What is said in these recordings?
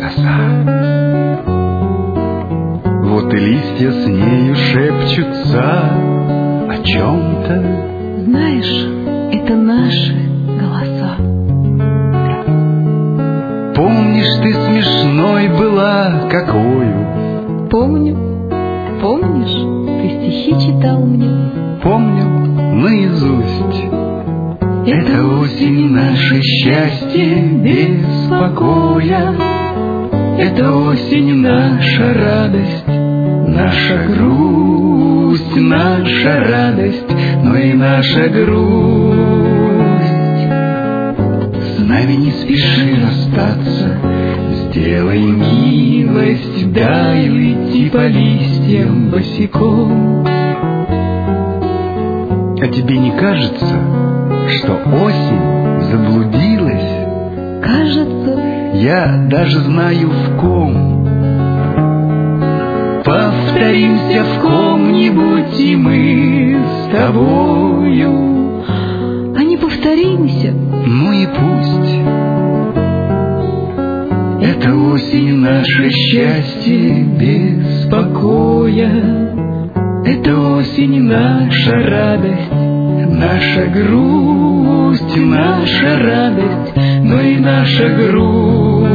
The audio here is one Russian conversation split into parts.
коса. Вот и листья с нею шепчутся о чем-то. Знаешь, это наши голоса. Помнишь, ты смешной была какою? Помню. Помнишь, ты стихи читал мне? Помню наизусть. Это осень, наше счастье без покоя. Это осень, наша радость, наша грусть, наша радость, но и наша грусть. С нами не спеши расстаться, сделай милость, дай уйти по листьям босиком. А тебе не кажется, что осень заблудилась? Кажется. Я даже знаю в ком. Повторимся в ком-нибудь, и мы с тобою. А не повторимся? Ну и пусть. Это осень, наше счастье без покоя. Это осень, наша радость, наша грусть, наша радость, но и наша грусть.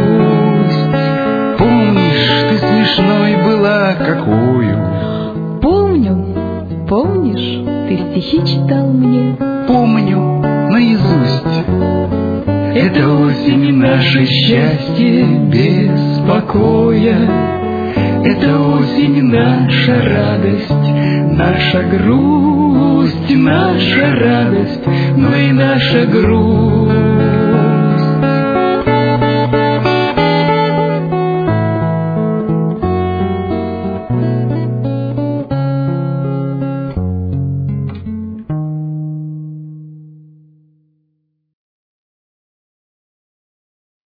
Помнишь, ты смешной была какою? Помню. Помнишь, ты стихи читал мне? Помню наизусть. Это осень, наше счастье без покоя. Это осень, наша радость, наша грусть, наша радость, но и наша грусть.